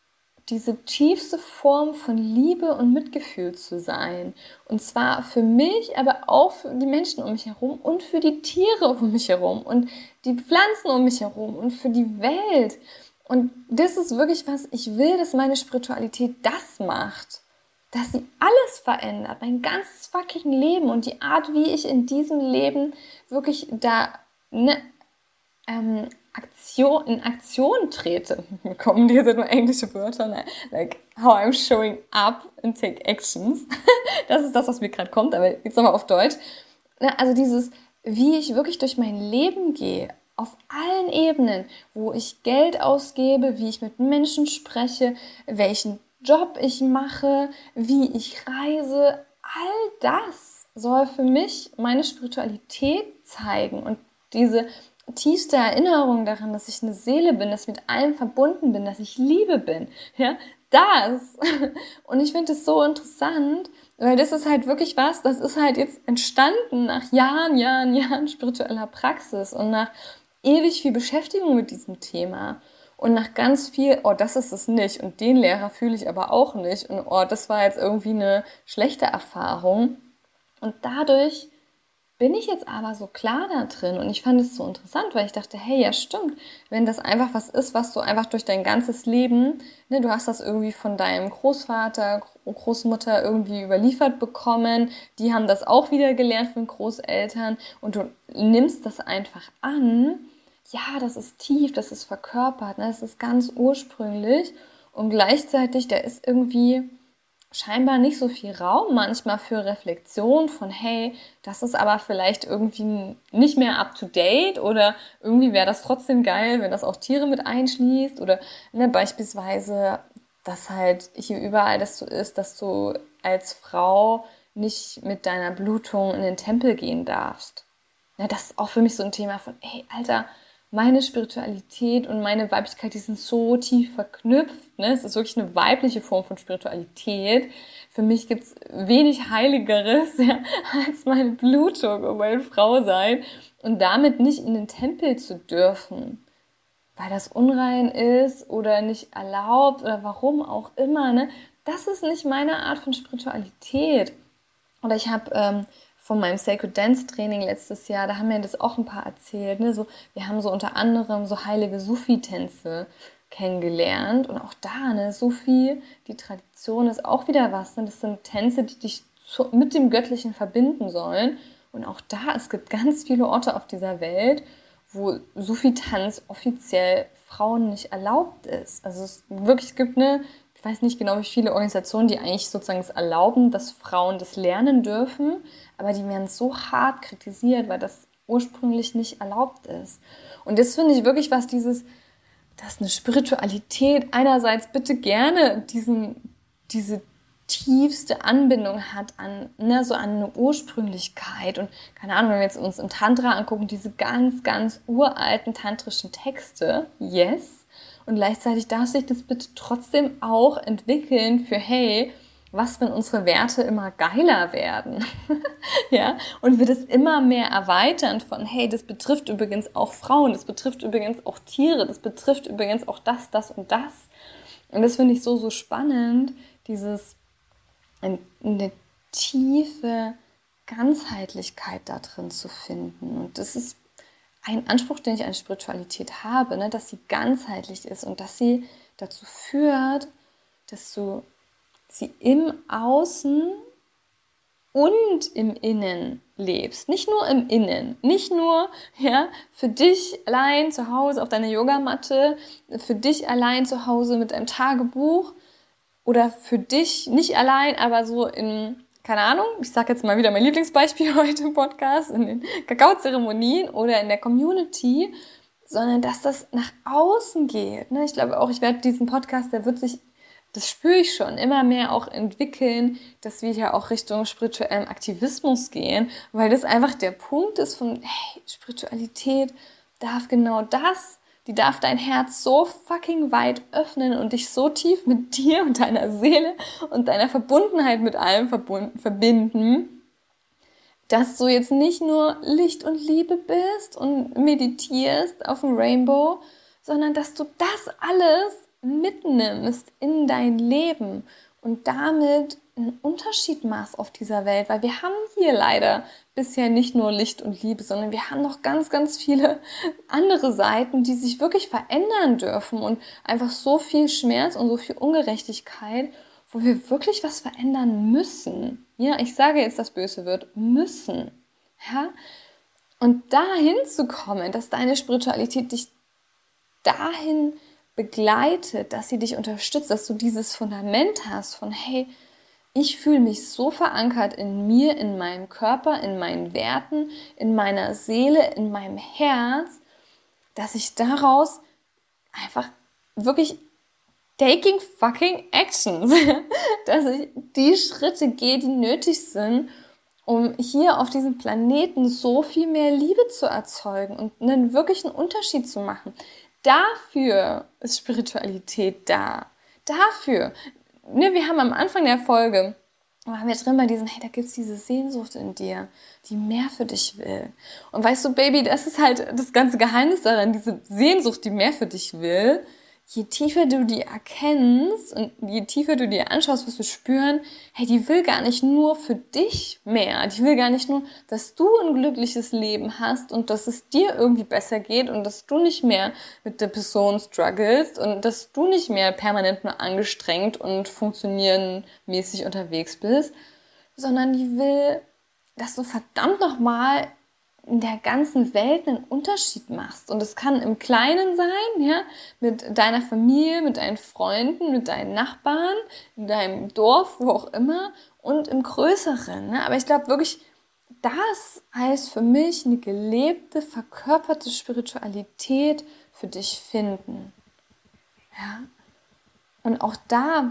diese tiefste Form von Liebe und Mitgefühl zu sein. Und zwar für mich, aber auch für die Menschen um mich herum und für die Tiere um mich herum und die Pflanzen um mich herum und für die Welt. Und das ist wirklich was, ich will, dass meine Spiritualität das macht. Dass sie alles verändert, mein ganzes fucking Leben und die Art, wie ich in diesem Leben wirklich da ne, ähm, Aktion, in Aktion trete. Mir kommen diese nur englische Wörter, ne? Like how I'm showing up and take actions. Das ist das, was mir gerade kommt, aber jetzt nochmal auf Deutsch. Also dieses, wie ich wirklich durch mein Leben gehe, auf allen Ebenen, wo ich Geld ausgebe, wie ich mit Menschen spreche, welchen Job ich mache, wie ich reise, all das soll für mich meine Spiritualität zeigen und diese tiefste Erinnerung daran, dass ich eine Seele bin, dass ich mit allem verbunden bin, dass ich Liebe bin, ja, das. Und ich finde es so interessant, weil das ist halt wirklich was, das ist halt jetzt entstanden nach Jahren, Jahren, Jahren spiritueller Praxis und nach ewig viel Beschäftigung mit diesem Thema. Und nach ganz viel, oh, das ist es nicht und den Lehrer fühle ich aber auch nicht und oh, das war jetzt irgendwie eine schlechte Erfahrung. Und dadurch bin ich jetzt aber so klar da drin und ich fand es so interessant, weil ich dachte, hey, ja stimmt, wenn das einfach was ist, was du einfach durch dein ganzes Leben, ne, du hast das irgendwie von deinem Großvater, Großmutter irgendwie überliefert bekommen, die haben das auch wieder gelernt von Großeltern und du nimmst das einfach an, ja, das ist tief, das ist verkörpert, ne, das ist ganz ursprünglich und gleichzeitig, da ist irgendwie scheinbar nicht so viel Raum manchmal für Reflexion von, hey, das ist aber vielleicht irgendwie nicht mehr up to date oder irgendwie wäre das trotzdem geil, wenn das auch Tiere mit einschließt oder ne, beispielsweise, dass halt hier überall das so ist, dass du als Frau nicht mit deiner Blutung in den Tempel gehen darfst. Ja, das ist auch für mich so ein Thema von, hey, Alter, meine Spiritualität und meine Weiblichkeit, die sind so tief verknüpft. Ne? Es ist wirklich eine weibliche Form von Spiritualität. Für mich gibt es wenig Heiligeres ja, als meine Blutung und meine Frau sein und damit nicht in den Tempel zu dürfen, weil das unrein ist oder nicht erlaubt oder warum auch immer. Ne? Das ist nicht meine Art von Spiritualität. Oder ich habe ähm, von meinem Sacred Dance Training letztes Jahr, da haben mir das auch ein paar erzählt. Ne? So, wir haben so unter anderem so heilige Sufi-Tänze kennengelernt. Und auch da, ne, Sufi, die Tradition ist auch wieder was. Ne? Das sind Tänze, die dich zu, mit dem Göttlichen verbinden sollen. Und auch da, es gibt ganz viele Orte auf dieser Welt, wo Sufi-Tanz offiziell Frauen nicht erlaubt ist. Also es wirklich gibt eine, ich weiß nicht genau, wie viele Organisationen, die eigentlich sozusagen es erlauben, dass Frauen das lernen dürfen, aber die werden so hart kritisiert, weil das ursprünglich nicht erlaubt ist. Und das finde ich wirklich was, dieses, dass eine Spiritualität einerseits bitte gerne diesen, diese tiefste Anbindung hat an, ne, so an eine Ursprünglichkeit und keine Ahnung, wenn wir jetzt uns im Tantra angucken, diese ganz, ganz uralten tantrischen Texte, yes, und gleichzeitig darf sich das bitte trotzdem auch entwickeln für, hey, was, wenn unsere Werte immer geiler werden, ja, und wir das immer mehr erweitern von, hey, das betrifft übrigens auch Frauen, das betrifft übrigens auch Tiere, das betrifft übrigens auch das, das und das. Und das finde ich so, so spannend, dieses, eine tiefe Ganzheitlichkeit da drin zu finden. Und das ist ein Anspruch, den ich an Spiritualität habe, ne, dass sie ganzheitlich ist und dass sie dazu führt, dass du sie im Außen und im Innen lebst. Nicht nur im Innen, nicht nur ja, für dich allein zu Hause auf deiner Yogamatte, für dich allein zu Hause mit einem Tagebuch oder für dich nicht allein, aber so in, keine Ahnung, ich sage jetzt mal wieder mein Lieblingsbeispiel heute im Podcast, in den Kakaozeremonien oder in der Community, sondern dass das nach außen geht. Ne? Ich glaube auch, ich werde diesen Podcast, der wird sich, das spüre ich schon, immer mehr auch entwickeln, dass wir ja auch Richtung spirituellem Aktivismus gehen, weil das einfach der Punkt ist von, hey, Spiritualität darf genau das, die darf dein Herz so fucking weit öffnen und dich so tief mit dir und deiner Seele und deiner Verbundenheit mit allem verbunden, verbinden, dass du jetzt nicht nur Licht und Liebe bist und meditierst auf dem Rainbow, sondern dass du das alles mitnimmst in dein Leben und damit einen Unterschied machst auf dieser Welt, weil wir haben hier leider bisher nicht nur Licht und Liebe, sondern wir haben noch ganz, ganz viele andere Seiten, die sich wirklich verändern dürfen und einfach so viel Schmerz und so viel Ungerechtigkeit, wo wir wirklich was verändern müssen. Ja, ich sage jetzt, das Böse wird, müssen. Ja? Und dahin zu kommen, dass deine Spiritualität dich dahin begleitet, dass sie dich unterstützt, dass du dieses Fundament hast von, hey, ich fühle mich so verankert in mir, in meinem Körper, in meinen Werten, in meiner Seele, in meinem Herz, dass ich daraus einfach wirklich taking fucking actions, dass ich die Schritte gehe, die nötig sind, um hier auf diesem Planeten so viel mehr Liebe zu erzeugen und einen wirklichen Unterschied zu machen. Dafür ist Spiritualität da. Dafür. Ne, wir haben am Anfang der Folge, waren wir drin bei diesem, hey, da gibt es diese Sehnsucht in dir, die mehr für dich will. Und weißt du, Baby, das ist halt das ganze Geheimnis daran, diese Sehnsucht, die mehr für dich will. Je tiefer du die erkennst und je tiefer du dir anschaust, wirst du spüren, hey, die will gar nicht nur für dich mehr. Die will gar nicht nur, dass du ein glückliches Leben hast und dass es dir irgendwie besser geht und dass du nicht mehr mit der Person struggles und dass du nicht mehr permanent nur angestrengt und funktionierenmäßig unterwegs bist, sondern die will, dass du verdammt nochmal in der ganzen Welt einen Unterschied machst. Und es kann im Kleinen sein, ja, mit deiner Familie, mit deinen Freunden, mit deinen Nachbarn, in deinem Dorf, wo auch immer, und im Größeren. Ne? Aber ich glaube wirklich, das heißt für mich eine gelebte, verkörperte Spiritualität für dich finden. Ja? Und auch da,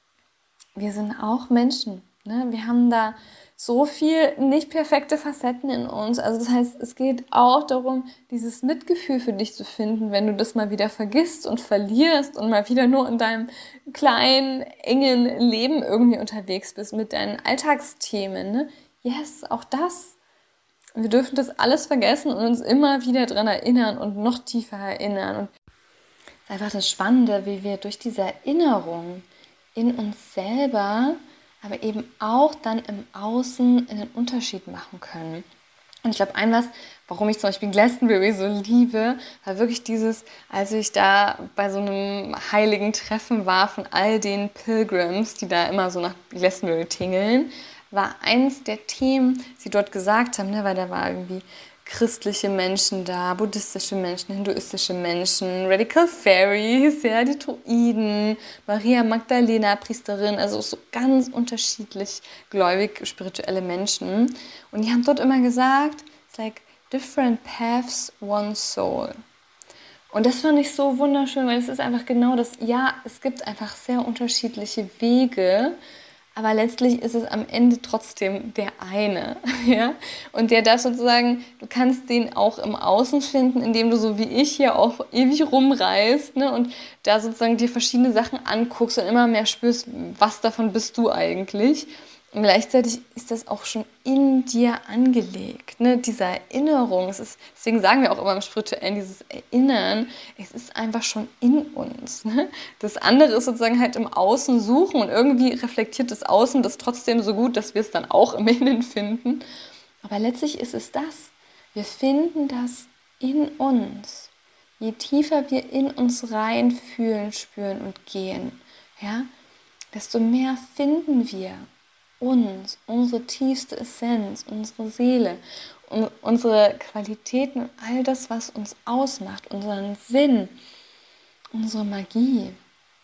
wir sind auch Menschen. Ne? Wir haben da so viel nicht perfekte Facetten in uns. Also das heißt, es geht auch darum, dieses Mitgefühl für dich zu finden, wenn du das mal wieder vergisst und verlierst und mal wieder nur in deinem kleinen, engen Leben irgendwie unterwegs bist mit deinen Alltagsthemen. Ne? Yes, auch das. Wir dürfen das alles vergessen und uns immer wieder daran erinnern und noch tiefer erinnern. Und es ist einfach das Spannende, wie wir durch diese Erinnerung in uns selber aber eben auch dann im Außen einen Unterschied machen können. Und ich glaube, ein was, warum ich zum Beispiel Glastonbury so liebe, war wirklich dieses, als ich da bei so einem heiligen Treffen war von all den Pilgrims, die da immer so nach Glastonbury tingeln, war eins der Themen, die dort gesagt haben, ne, weil da war irgendwie christliche Menschen da, buddhistische Menschen, hinduistische Menschen, Radical Fairies, ja, die Druiden, Maria Magdalena, Priesterin, also so ganz unterschiedlich gläubig, spirituelle Menschen. Und die haben dort immer gesagt, it's like different paths, one soul. Und das fand ich so wunderschön, weil es ist einfach genau das, ja, es gibt einfach sehr unterschiedliche Wege, aber letztlich ist es am Ende trotzdem der eine, ja. Und der darf sozusagen, du kannst den auch im Außen finden, indem du so wie ich hier auch ewig rumreist, ne, und da sozusagen dir verschiedene Sachen anguckst und immer mehr spürst, was davon bist du eigentlich. Und gleichzeitig ist das auch schon in dir angelegt, ne? Diese Erinnerung. Es ist, deswegen sagen wir auch immer im Spirituellen, dieses Erinnern, es ist einfach schon in uns. Ne? Das andere ist sozusagen halt im Außen suchen und irgendwie reflektiert das Außen das trotzdem so gut, dass wir es dann auch im Innen finden. Aber letztlich ist es das. Wir finden das in uns. Je tiefer wir in uns rein fühlen, spüren und gehen, ja, desto mehr finden wir uns, unsere tiefste Essenz, unsere Seele, unsere Qualitäten und all das, was uns ausmacht, unseren Sinn, unsere Magie.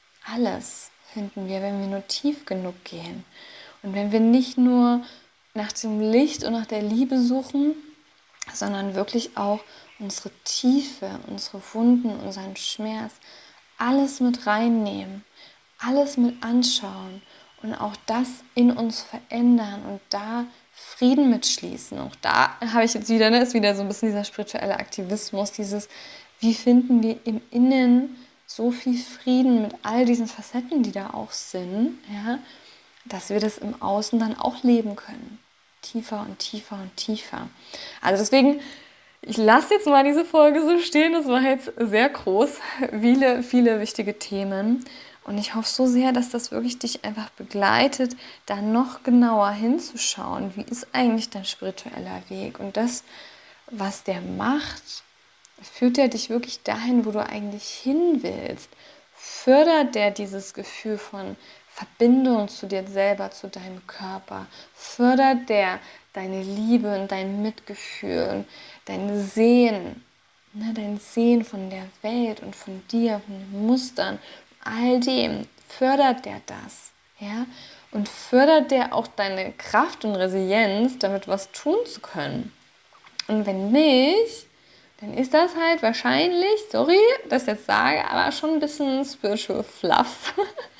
Alles finden wir, wenn wir nur tief genug gehen. Und wenn wir nicht nur nach dem Licht und nach der Liebe suchen, sondern wirklich auch unsere Tiefe, unsere Wunden, unseren Schmerz, alles mit reinnehmen, alles mit anschauen und auch das in uns verändern und da Frieden mitschließen. Auch da habe ich jetzt wieder, ne, ist wieder so ein bisschen dieser spirituelle Aktivismus, dieses, wie finden wir im Innen so viel Frieden mit all diesen Facetten, die da auch sind, ja, dass wir das im Außen dann auch leben können. Tiefer und tiefer und tiefer. Also deswegen, ich lasse jetzt mal diese Folge so stehen. Das war jetzt sehr groß. Viele, viele wichtige Themen. Und ich hoffe so sehr, dass das wirklich dich einfach begleitet, da noch genauer hinzuschauen. Wie ist eigentlich dein spiritueller Weg? Und das, was der macht, führt er dich wirklich dahin, wo du eigentlich hin willst? Fördert der dieses Gefühl von Verbindung zu dir selber, zu deinem Körper? Fördert der deine Liebe und dein Mitgefühl und dein Sehen, ne, dein Sehen von der Welt und von dir, von den Mustern, all dem? Fördert der das? Ja? Und fördert der auch deine Kraft und Resilienz, damit was tun zu können? Und wenn nicht, dann ist das halt wahrscheinlich, sorry, dass ich jetzt sage, aber schon ein bisschen Spiritual Fluff,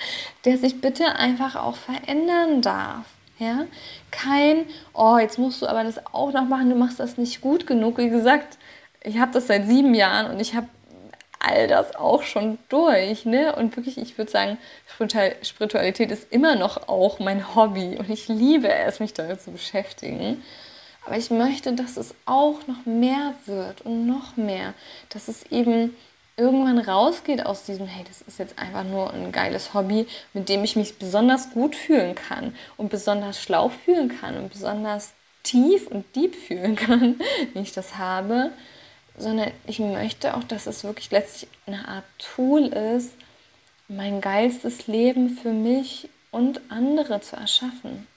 der sich bitte einfach auch verändern darf. Ja? Kein, oh, jetzt musst du aber das auch noch machen, du machst das nicht gut genug. Wie gesagt, ich habe das seit sieben Jahren und ich habe all das auch schon durch. Ne? Und wirklich, ich würde sagen, Spiritualität ist immer noch auch mein Hobby und ich liebe es, mich damit zu beschäftigen. Aber ich möchte, dass es auch noch mehr wird und noch mehr, dass es eben irgendwann rausgeht aus diesem, hey, das ist jetzt einfach nur ein geiles Hobby, mit dem ich mich besonders gut fühlen kann und besonders schlau fühlen kann und besonders tief und deep fühlen kann, wie ich das habe, sondern ich möchte auch, dass es wirklich letztlich eine Art Tool ist, mein geilstes Leben für mich und andere zu erschaffen.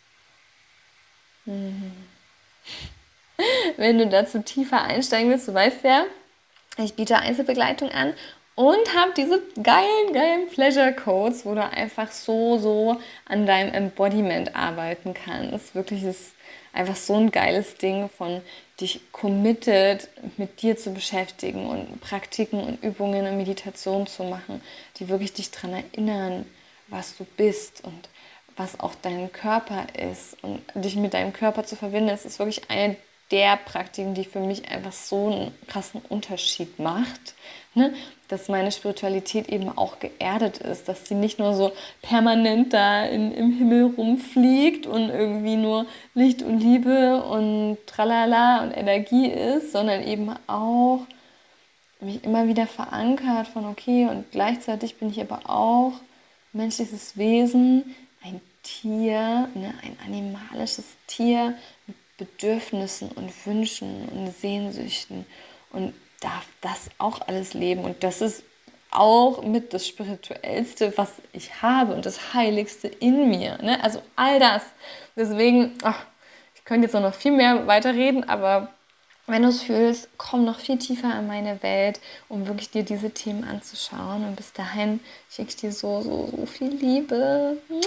Mhm. Wenn du dazu tiefer einsteigen willst, du weißt ja, ich biete Einzelbegleitung an und habe diese geilen, geilen Pleasure Codes, wo du einfach so, so an deinem Embodiment arbeiten kannst. Wirklich ist einfach so ein geiles Ding von dich committed mit dir zu beschäftigen und Praktiken und Übungen und Meditationen zu machen, die wirklich dich daran erinnern, was du bist und was auch dein Körper ist und dich mit deinem Körper zu verbinden. Es ist wirklich eine der Praktiken, die für mich einfach so einen krassen Unterschied macht, ne? Dass meine Spiritualität eben auch geerdet ist, dass sie nicht nur so permanent da in, im Himmel rumfliegt und irgendwie nur Licht und Liebe und Tralala und Energie ist, sondern eben auch mich immer wieder verankert von okay, und gleichzeitig bin ich aber auch menschliches Wesen, ein Tier, ne, ein animalisches Tier mit Bedürfnissen und Wünschen und Sehnsüchten und darf das auch alles leben. Und das ist auch mit das Spirituellste, was ich habe und das Heiligste in mir. Ne? Also all das. Deswegen, ach, ich könnte jetzt noch viel mehr weiterreden, aber wenn du es fühlst, komm noch viel tiefer in meine Welt, um wirklich dir diese Themen anzuschauen. Und bis dahin schicke ich dir so, so, so viel Liebe. Mua!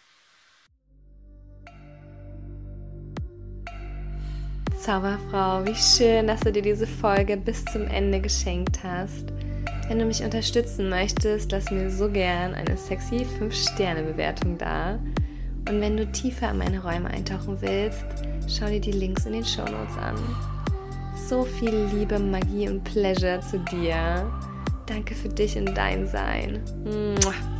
Zauberfrau, wie schön, dass du dir diese Folge bis zum Ende geschenkt hast. Wenn du mich unterstützen möchtest, lass mir so gern eine sexy fünf Sterne Bewertung da. Und wenn du tiefer in meine Räume eintauchen willst, schau dir die Links in den Shownotes an. So viel Liebe, Magie und Pleasure zu dir. Danke für dich und dein Sein. Mua.